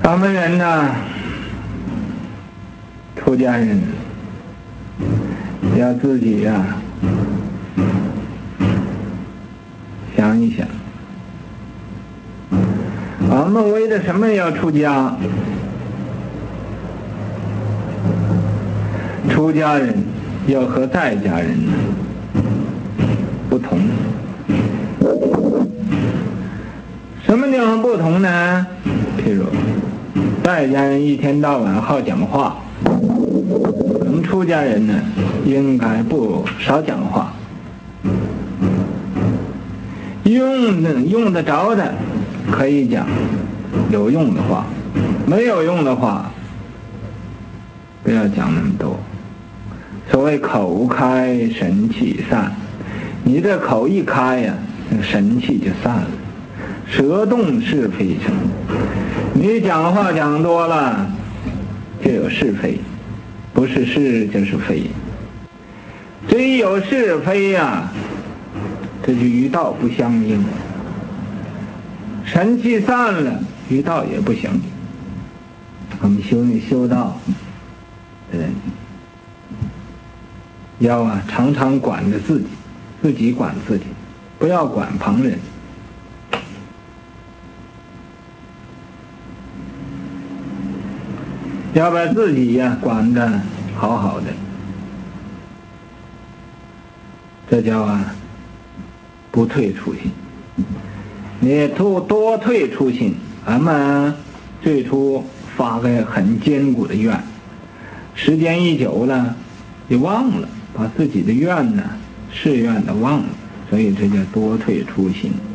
咱们人呢，出家人要自己想一想，我们为了什么要出家？出家人要和在家人不同。什么地方不同呢？譬如在家人一天到晚好讲话，我们出家人呢应该不少讲话，用得着的可以讲有用的话，没有用的话不要讲那么多。所谓口开神气散，你这口一开那神气就散了。舌动是非生，你讲话讲多了就有是非，不是是就是非。这一有是非这就与道不相应，神气散了与道也不相应。我们修道的人要常常管着自己管自己，不要管旁人。要把自己管得好好的，这叫不退初心。你多退初心，俺们最初发个很坚固的愿，时间一久了就忘了，把自己的愿誓愿的忘了，所以这叫多退初心。